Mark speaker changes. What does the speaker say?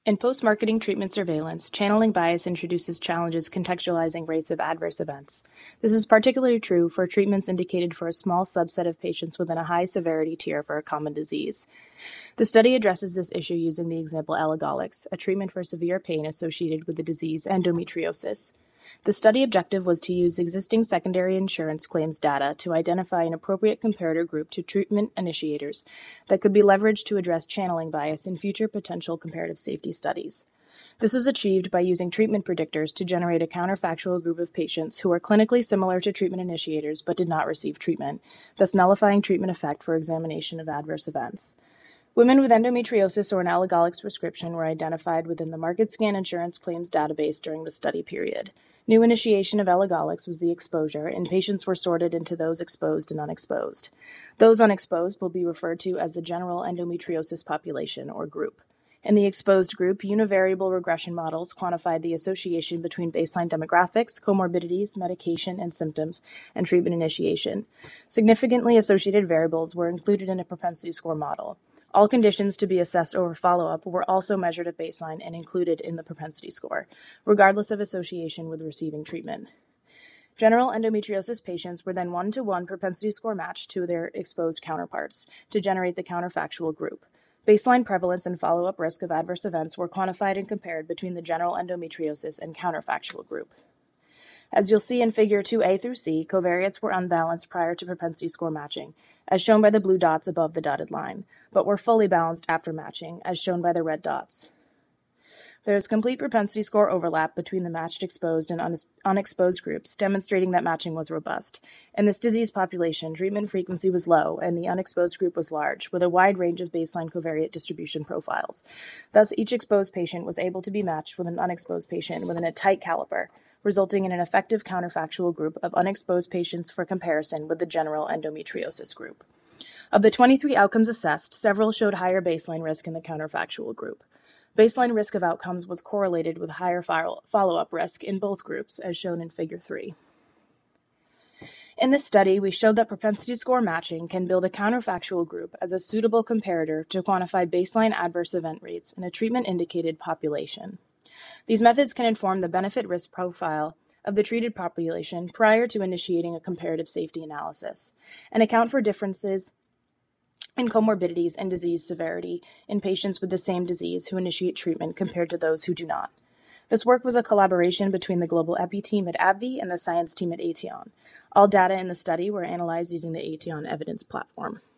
Speaker 1: In post-marketing treatment surveillance, channeling bias introduces challenges contextualizing rates of adverse events. This is particularly true for treatments indicated for a small subset of patients within a high-severity tier for a common disease. The study addresses this issue using the example elagolix, a treatment for severe pain associated with the disease endometriosis. The study objective was to use existing secondary insurance claims data to identify an appropriate comparator group to treatment initiators that could be leveraged to address channeling bias in future potential comparative safety studies. This was achieved by using treatment predictors to generate a counterfactual group of patients who are clinically similar to treatment initiators but did not receive treatment, thus nullifying treatment effect for examination of adverse events. Women with endometriosis or an elagolix prescription were identified within the MarketScan insurance claims database during the study period. New initiation of elagolix was the exposure, and patients were sorted into those exposed and unexposed. Those unexposed will be referred to as the general endometriosis population or group. In the exposed group, univariable regression models quantified the association between baseline demographics, comorbidities, medication and symptoms, and treatment initiation. Significantly associated variables were included in a propensity score model. All conditions to be assessed over follow-up were also measured at baseline and included in the propensity score, regardless of association with receiving treatment. General endometriosis patients were then one-to-one propensity score matched to their exposed counterparts to generate the counterfactual group. Baseline prevalence and follow-up risk of adverse events were quantified and compared between the general endometriosis and counterfactual group. As you'll see in Figure 2A through C, covariates were unbalanced prior to propensity score matching, as shown by the blue dots above the dotted line, but were fully balanced after matching, as shown by the red dots. There is complete propensity score overlap between the matched exposed and unexposed groups, demonstrating that matching was robust. In this disease population, treatment frequency was low, and the unexposed group was large, with a wide range of baseline covariate distribution profiles. Thus, each exposed patient was able to be matched with an unexposed patient within a tight caliper, resulting in an effective counterfactual group of unexposed patients for comparison with the general endometriosis group. Of the 23 outcomes assessed, several showed higher baseline risk in the counterfactual group. Baseline risk of outcomes was correlated with higher follow-up risk in both groups, as shown in Figure 3. In this study, we showed that propensity score matching can build a counterfactual group as a suitable comparator to quantify baseline adverse event rates in a treatment-indicated population. These methods can inform the benefit-risk profile of the treated population prior to initiating a comparative safety analysis, and account for differences in comorbidities and disease severity in patients with the same disease who initiate treatment compared to those who do not. This work was a collaboration between the Global EPI team at AbbVie and the science team at Aetion. All data in the study were analyzed using the Aetion evidence platform.